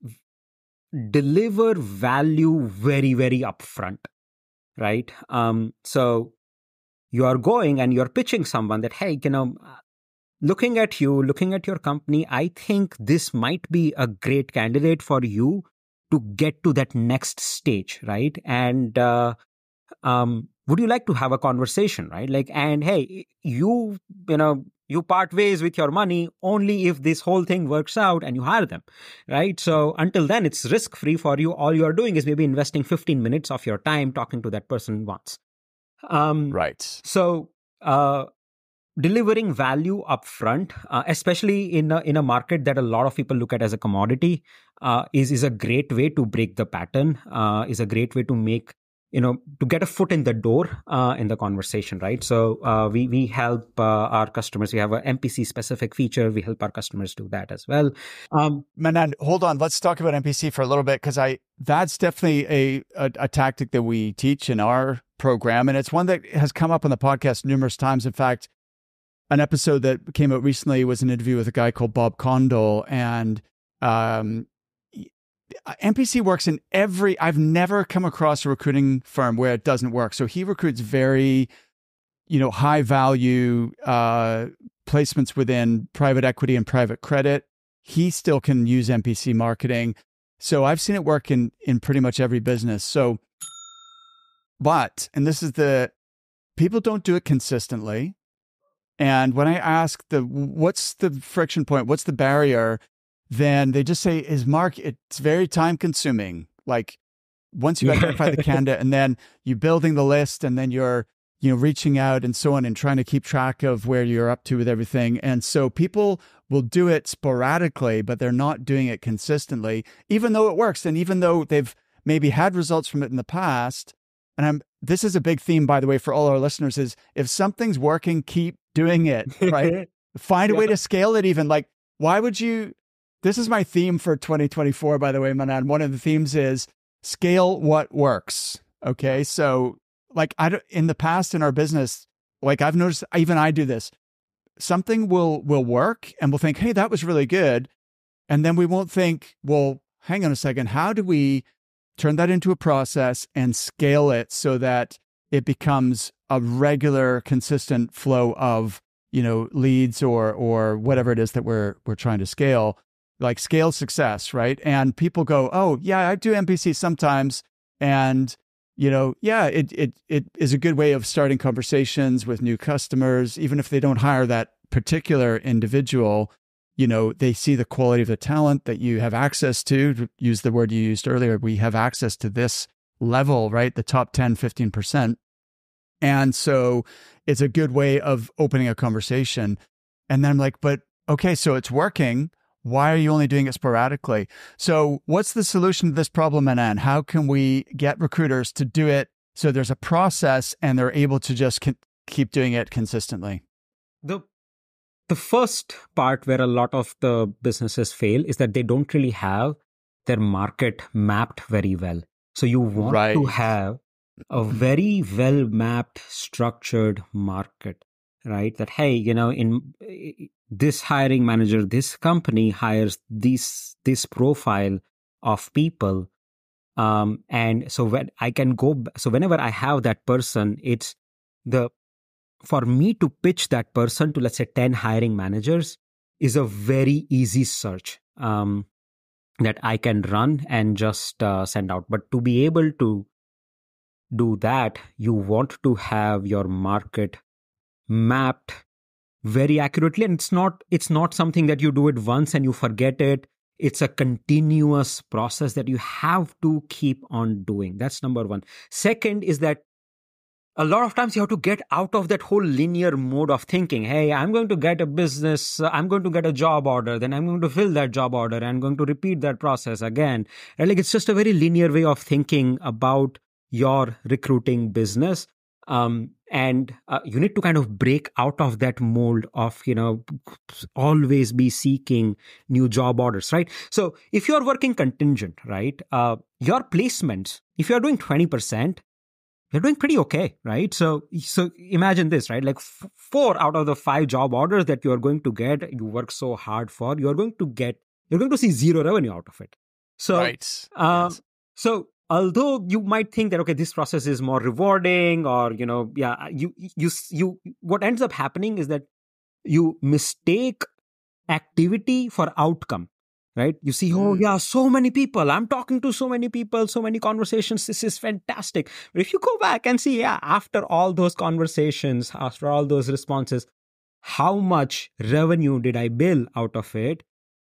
deliver value very, very upfront, right? Um, so you are going and you're pitching someone that, hey, you know, looking at you, looking at your company, I think this might be a great candidate for you to get to that next stage, right? And uh, um, would you like to have a conversation, right? Like, and hey, you, you know, you part ways with your money only if this whole thing works out and you hire them, right? So until then, it's risk-free for you. All you're doing is maybe investing fifteen minutes of your time talking to that person once. Um, right. So uh, delivering value upfront, uh, especially in a, in a market that a lot of people look at as a commodity, uh, is is a great way to break the pattern. Uh, is a great way to make, you know, to get a foot in the door uh, in the conversation, right? So uh, we we help uh, our customers. We have an M P C specific feature. We help our customers do that as well. Um, Manan, hold on. Let's talk about M P C for a little bit, because I that's definitely a, a a tactic that we teach in our program, and it's one that has come up on the podcast numerous times. In fact, an episode that came out recently was an interview with a guy called Bob Condell, and um, M P C works in every, I've never come across a recruiting firm where it doesn't work. So he recruits very, you know, high value uh, placements within private equity and private credit. He still can use M P C marketing. So I've seen it work in, in pretty much every business. So, but, and this is the, people don't do it consistently. And when I ask the, what's the friction point? What's the barrier? Then they just say, is Mark, it's very time consuming. Like once you identify the candidate and then you're building the list and then you're, you know, reaching out and so on and trying to keep track of where you're up to with everything. And so people will do it sporadically, but they're not doing it consistently, even though it works. And even though they've maybe had results from it in the past. And I'm, this is a big theme, by the way, for all our listeners, is if something's working, keep doing it, right? Find a yeah. way to scale it even. Like, why would you, this is my theme for twenty twenty-four, by the way, Manan. One of the themes is scale what works. Okay. So like I don't, in the past in our business, like I've noticed, even I do this, something will, will work and we'll think, hey, that was really good. And then we won't think, well, hang on a second. How do we turn that into a process and scale it so that it becomes a regular, consistent flow of, you know, leads or or whatever it is that we're we're trying to scale, like scale success, right? And people go, oh yeah, I do M P C sometimes, and you know, yeah, it it it is a good way of starting conversations with new customers, even if they don't hire that particular individual. You know, they see the quality of the talent that you have access to, to use the word you used earlier. We have access to this level, right? The top ten, fifteen percent. And so it's a good way of opening a conversation. And then I'm like, but okay, so it's working. Why are you only doing it sporadically? So what's the solution to this problem, Anand? How can we get recruiters to do it so there's a process and they're able to just con- keep doing it consistently? The The first part where a lot of the businesses fail is that they don't really have their market mapped very well. So you want right. to have a very well mapped, structured market, right? That, hey, you know, in this hiring manager, this company hires this, this profile of people. Um, and so when I can go, so whenever I have that person, it's the, for me to pitch that person to, let's say, ten hiring managers is a very easy search um, that I can run and just uh, send out. But to be able to do that, you want to have your market mapped very accurately. And it's not, it's not something that you do it once and you forget it. It's a continuous process that you have to keep on doing. That's number one. Second is that a lot of times you have to get out of that whole linear mode of thinking. Hey, I'm going to get a business, uh, I'm going to get a job order, then I'm going to fill that job order, and I'm going to repeat that process again. And like, it's just a very linear way of thinking about your recruiting business. Um, and uh, you need to kind of break out of that mold of, you know, always be seeking new job orders, right? So if you're working contingent, right, uh, your placements, if you're doing twenty percent, you're doing pretty okay, right? So, so imagine this, right? Like f- four out of the five job orders that you're going to get, you work so hard for, you're going to get, you're going to see zero revenue out of it. So, right. uh, yes. so although you might think that, okay, this process is more rewarding, or, you know, yeah, you, you, you, what ends up happening is that you mistake activity for outcome. Right? You see, oh yeah, so many people. I'm talking to so many people, so many conversations. This is fantastic. But if you go back and see, yeah, after all those conversations, after all those responses, how much revenue did I bill out of it?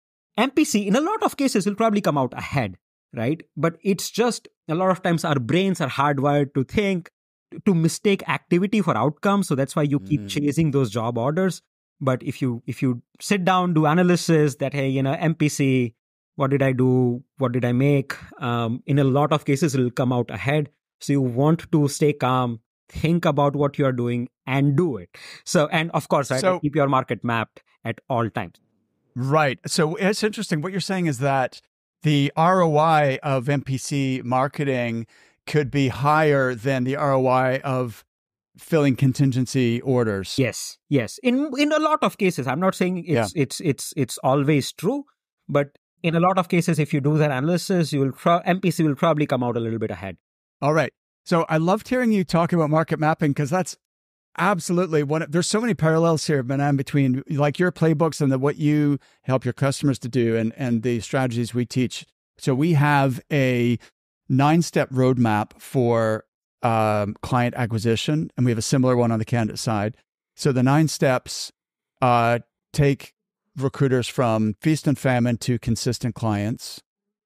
M P C, in a lot of cases, will probably come out ahead, right? But it's just a lot of times our brains are hardwired to think, to mistake activity for outcome. So that's why you keep mm. chasing those job orders. But if you if you sit down, do analysis that, hey, you know, M P C, what did I do? What did I make? Um, in a lot of cases, it will come out ahead. So you want to stay calm, think about what you're doing and do it. So, and of course, right, so, keep your market mapped at all times. Right. So it's interesting. What you're saying is that the R O I of M P C marketing could be higher than the R O I of filling contingency orders. Yes, yes. In in a lot of cases, I'm not saying it's yeah. it's it's it's always true, but in a lot of cases, if you do that analysis, you will pro- M P C will probably come out a little bit ahead. All right. So I loved hearing you talk about market mapping, because that's absolutely one. There's so many parallels here, Manan, between like your playbooks and the, what you help your customers to do, and and the strategies we teach. So we have a nine-step roadmap for Um, client acquisition, and we have a similar one on the candidate side. So the nine steps uh, take recruiters from feast and famine to consistent clients.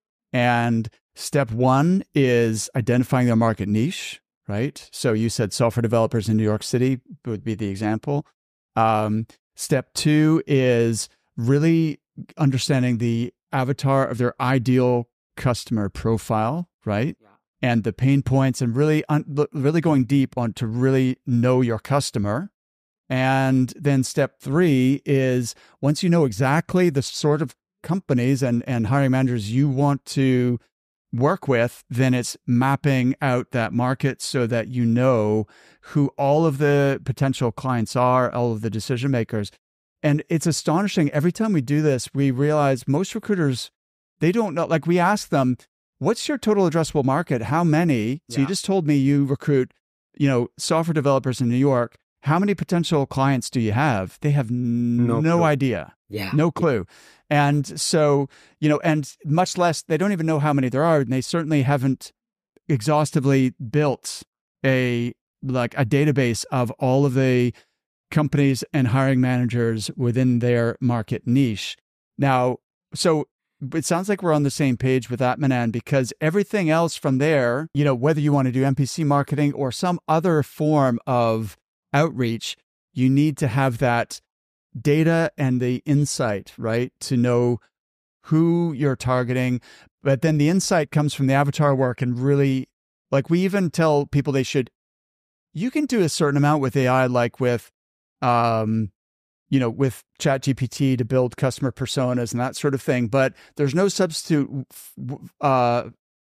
And step one is identifying their market niche, right? So you said software developers in New York City would be the example. Um, step two is really understanding the avatar of their ideal customer profile, right? Yeah. And the pain points, and really, un- really going deep on to really know your customer. And then step three is once you know exactly the sort of companies and, and hiring managers you want to work with, then it's mapping out that market so that you know who all of the potential clients are, all of the decision makers. And it's astonishing. Every time we do this, we realize most recruiters, they don't know. Like we ask them, what's your total addressable market? How many? So yeah. You just told me you recruit, you know, software developers in New York. How many potential clients do you have? They have n- no, no idea. Yeah. No clue. And so, you know, and much less, they don't even know how many there are. And they certainly haven't exhaustively built a, like a database of all of the companies and hiring managers within their market niche. Now, so it sounds like we're on the same page with that, Manan, because everything else from there, you know, whether you want to do M P C marketing or some other form of outreach, you need to have that data and the insight, right? To know who you're targeting. But then the insight comes from the avatar work, and really, like we even tell people they should, you can do a certain amount with A I, like with, um, you know, with ChatGPT to build customer personas and that sort of thing. But there's no substitute uh,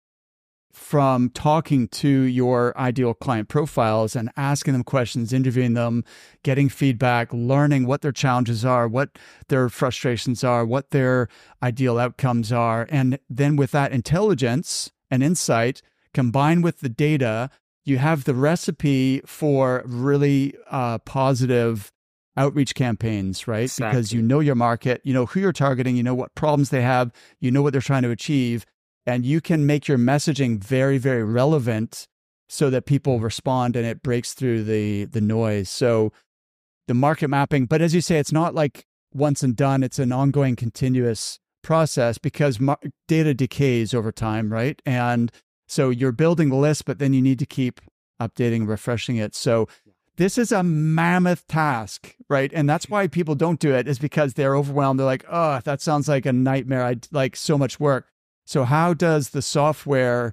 from talking to your ideal client profiles and asking them questions, interviewing them, getting feedback, learning what their challenges are, what their frustrations are, what their ideal outcomes are. And then with that intelligence and insight combined with the data, you have the recipe for really uh, positive outreach campaigns, right? Exactly. Because you know your market, you know who you're targeting, you know what problems they have, you know what they're trying to achieve, and you can make your messaging very, very relevant so that people respond and it breaks through the the noise. So the market mapping, but as you say, it's not like once and done. It's an ongoing, continuous process because mar- data decays over time, right? And so you're building the list, but then you need to keep updating, refreshing it. So this is a mammoth task, right? And that's why people don't do it, is because they're overwhelmed. They're like, oh, that sounds like a nightmare. I'd like so much work. So how does the software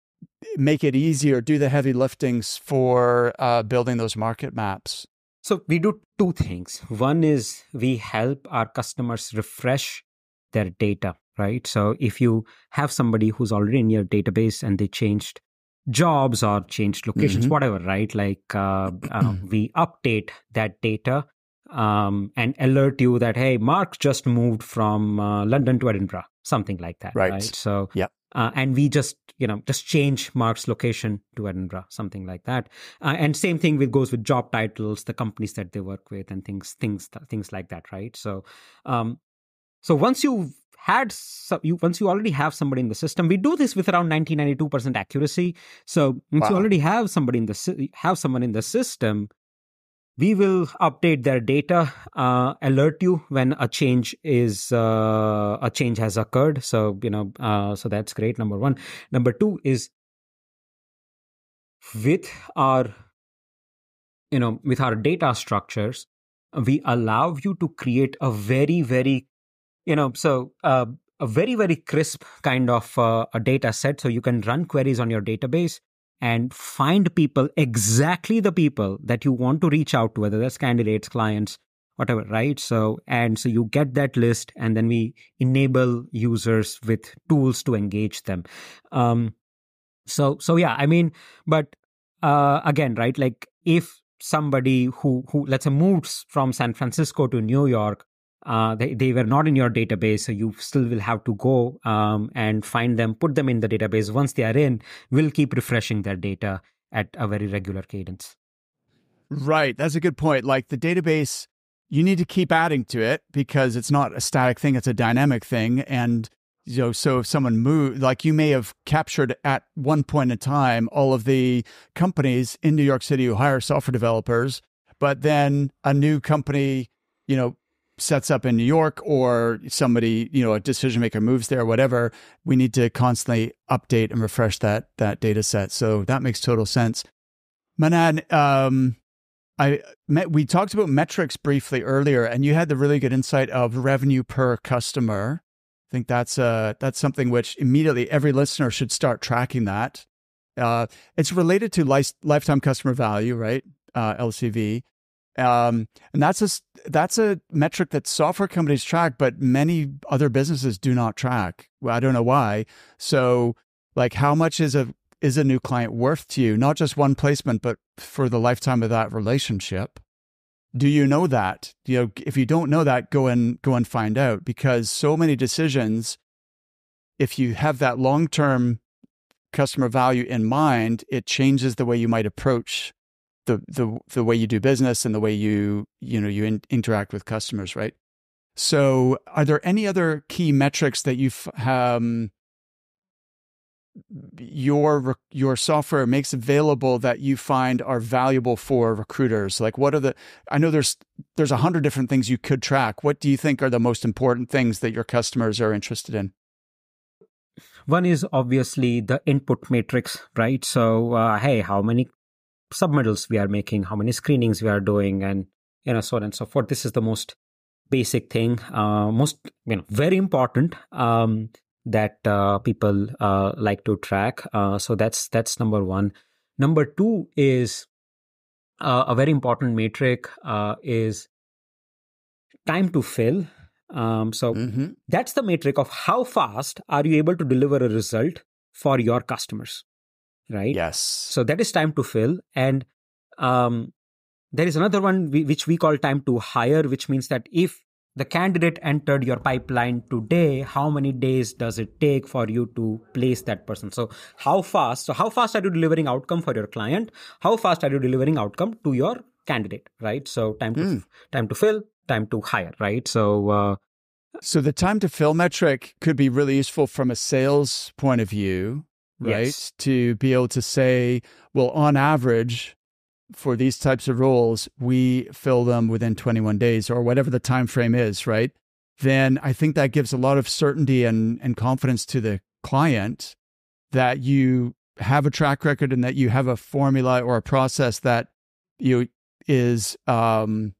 make it easier, do the heavy liftings for uh, building those market maps? So we do two things. One is we help our customers refresh their data, right? So if you have somebody who's already in your database and they changed jobs or changed locations, mm-hmm. whatever, right? Like uh, uh, we update that data um, and alert you that, hey, Mark just moved from uh, London to Edinburgh, something like that, right? right? So, yeah. Uh, and we just, you know, just change Mark's location to Edinburgh, something like that. Uh, and same thing with goes with job titles, the companies that they work with, and things, things, things like that, right? So, um, so once you've had, some, you once you already have somebody in the system, we do this with around ninety, ninety-two percent accuracy. So once wow. you already have somebody in the have someone in the system, we will update their data, uh, alert you when a change is uh, a change has occurred. So you know, uh, so that's great. Number one. Number two is with our, you know, with our data structures, we allow you to create a very, very, you know, so uh, a very, very crisp kind of uh, a data set. So you can run queries on your database and find people, exactly the people that you want to reach out to, whether that's candidates, clients, whatever, right? So, and so you get that list, and then we enable users with tools to engage them. Um, so, so yeah, I mean, but uh, again, right, like if somebody who, who let's say moves from San Francisco to New York, Uh, they, they were not in your database, so you still will have to go um, and find them, put them in the database. Once they are in, we'll keep refreshing their data at a very regular cadence. Right. That's a good point. Like the database, you need to keep adding to it because it's not a static thing. It's a dynamic thing. And, you know, so if someone moved, like you may have captured at one point in time all of the companies in New York City who hire software developers, but then a new company, you know, sets up in New York, or somebody, you know, a decision maker moves there, whatever. We need to constantly update and refresh that that data set. So that makes total sense. Manan, um, I met, we talked about metrics briefly earlier, and you had the really good insight of revenue per customer. I think that's uh that's something which immediately every listener should start tracking that. Uh, it's related to life, lifetime customer value, right? Uh, L C V. Um, and that's a, that's a metric that software companies track, but many other businesses do not track. Well, I don't know why. So like how much is a, is a new client worth to you? Not just one placement, but for the lifetime of that relationship. Do you know that? You know, if you don't know that, go and go and find out, because so many decisions, if you have that long-term customer value in mind, it changes the way you might approach the the the way you do business and the way you you know you in, interact with customers, right? So, are there any other key metrics that you've um, your your software makes available that you find are valuable for recruiters? Like, what are the? I know there's there's a hundred different things you could track. What do you think are the most important things that your customers are interested in? One is obviously the input matrix, right? So, uh, hey, how many submittals we are making, how many screenings we are doing, and you know, so on and so forth. This is the most basic thing, uh, most you know, very important um, that uh, people uh, like to track. Uh, so that's that's number one. Number two is uh, a very important metric uh, is time to fill. Um, so mm-hmm. that's the metric of how fast are you able to deliver a result for your customers. Right? Yes. So that is time to fill. And um, there is another one we, which we call time to hire, which means that if the candidate entered your pipeline today, how many days does it take for you to place that person? So how fast? So how fast are you delivering outcome for your client? How fast are you delivering outcome to your candidate? Right? So time to mm. time to fill, time to hire. Right? So uh, so the time to fill metric could be really useful from a sales point of view. Right? Yes. To be able to say, well, on average, for these types of roles, we fill them within twenty-one days or whatever the time frame is, right? Then I think that gives a lot of certainty and, and confidence to the client that you have a track record and that you have a formula or a process that you is um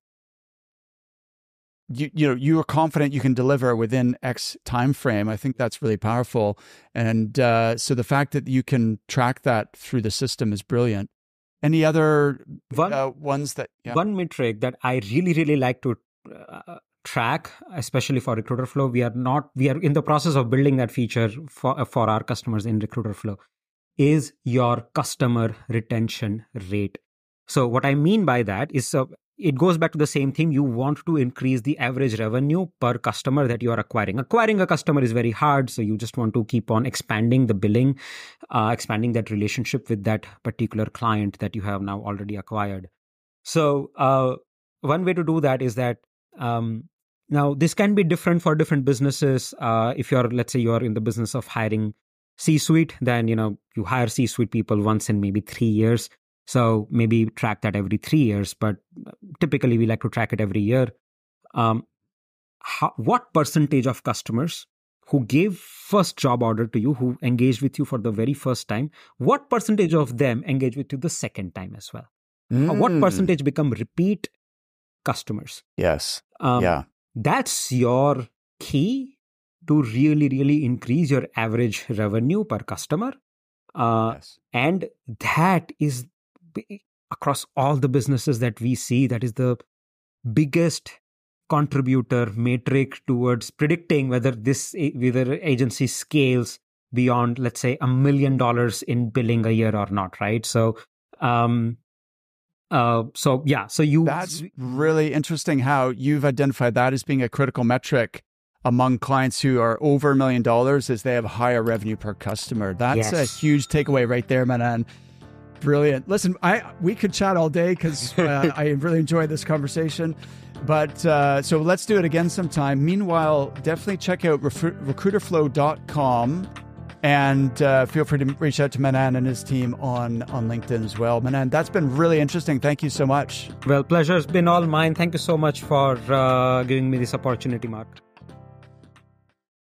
You, you know, you are confident you can deliver within X time frame. I think that's really powerful. And uh, so the fact that you can track that through the system is brilliant. Any other one, uh, ones that... Yeah. One metric that I really, really like to uh, track, especially for Recruiter Flow, we are not, we are in the process of building that feature for, for our customers in Recruiter Flow, is your customer retention rate. So what I mean by that is... Uh, it goes back to the same thing. You want to increase the average revenue per customer that you are acquiring. Acquiring a customer is very hard. So you just want to keep on expanding the billing, uh, expanding that relationship with that particular client that you have now already acquired. So uh, one way to do that is that um, now this can be different for different businesses. Uh, if you're, let's say you're in the business of hiring C-suite, then, you know, you hire C-suite people once in maybe three years. So maybe track that every three years, but typically we like to track it every year. Um, how, what percentage of customers who gave first job order to you, who engaged with you for the very first time, what percentage of them engage with you the second time as well? Mm. What percentage become repeat customers? Yes. Um, yeah. That's your key to really, really increase your average revenue per customer. Uh, yes. And that is across all the businesses that we see, that is the biggest contributor metric towards predicting whether this whether agency scales beyond, let's say, a million dollars in billing a year or not, right? So, um, uh, so yeah, so you that's really interesting how you've identified that as being a critical metric among clients who are over a million dollars, is they have higher revenue per customer. That's yes. a huge takeaway right there, Manan. Brilliant. Listen, I we could chat all day because uh, I really enjoyed this conversation. But uh, so let's do it again sometime. Meanwhile, definitely check out recruiter flow dot com and uh, feel free to reach out to Manan and his team on, on LinkedIn as well. Manan, that's been really interesting. Thank you so much. Well, pleasure's been all mine. Thank you so much for uh, giving me this opportunity, Mark.